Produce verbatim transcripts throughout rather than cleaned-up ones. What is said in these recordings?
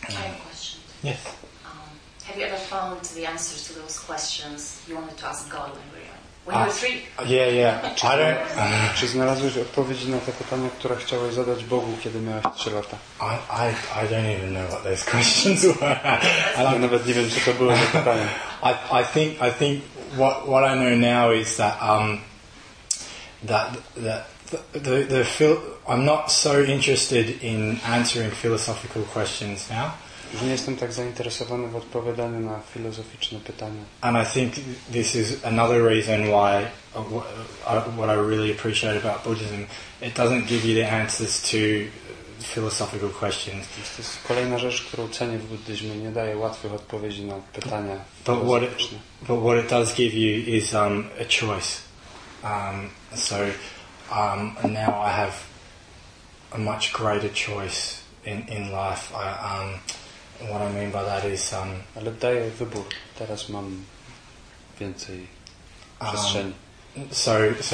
I have a question. Yes. Um, have you ever found the answers to those questions you wanted to ask God when you were young? When you were three? Yeah, yeah. Czy, I don't. czy znalazłeś odpowiedzi na te pytania, które chciałeś zadać Bogu, kiedy miałeś trzy lata? I, I, I don't even know what those questions were. Ja nawet nie wiem, co to były za pytania. I, I think I think what what I know now is that um that that the the, the phil, I'm not so interested in answering philosophical questions now. Już nie jestem tak zainteresowany w odpowiadaniu na filozoficzne pytania. And I think this is another reason why uh, what I really appreciate about Buddhism. It doesn't give you the answers to philosophical questions. To jest kolejna rzecz, którą cenię w buddyzmie. Nie daje łatwych odpowiedzi na pytania But what it, filozoficzne. but what it does give you is um, a choice. Um, so um, now I have a much greater choice in, in life. I, um, what I mean by that is... Um, Ale daję wybór. Teraz mam więcej przestrzeni. Um, so, so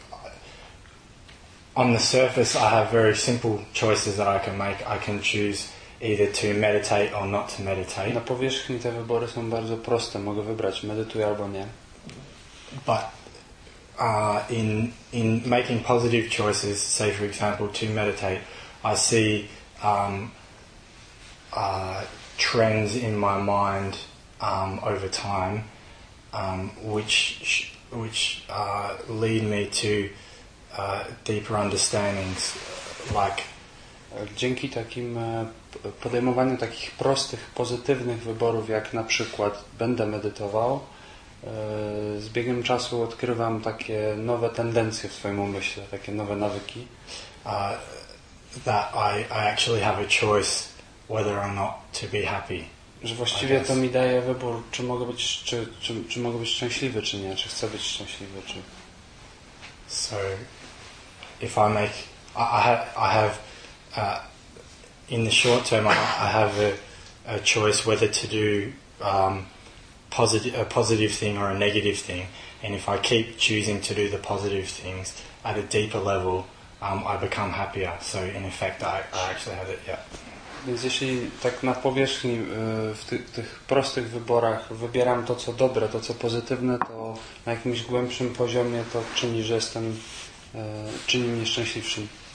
on the surface I have very simple choices that I can make. I can choose either to meditate or not to meditate. Na powierzchni te wybory są bardzo proste. Mogę wybrać medytuję albo nie. But uh, in in making positive choices, say for example to meditate, I see um, uh, trends in my mind um, over time, um, which which uh, lead me to uh, deeper understandings, like. Dzięki takim podejmowaniu takich prostych, pozytywnych wyborów, jak na przykład będę medytował, z biegiem czasu odkrywam takie nowe tendencje w swoim umyśle, takie nowe nawyki. Uh, that I, I actually have a choice whether or not to be happy. Że właściwie to mi daje wybór, czy mogę być, czy, czy, czy mogę być szczęśliwy, czy nie, czy chcę być szczęśliwy, czy... So, if I make, I, I have, I have uh, in the short term, I, I have a, a choice whether to do um, positive, a positive thing or a negative thing. And if I keep choosing to do the positive things at a deeper level, um, I become happier. So, in effect, I, I actually have it. Yeah. Więc jeśli tak na powierzchni w ty, tych prostych wyborach wybieram to, co dobre, to, co pozytywne, to na jakimś głębszym poziomie to czyni, że jestem, czyni mnie szczęśliwszym.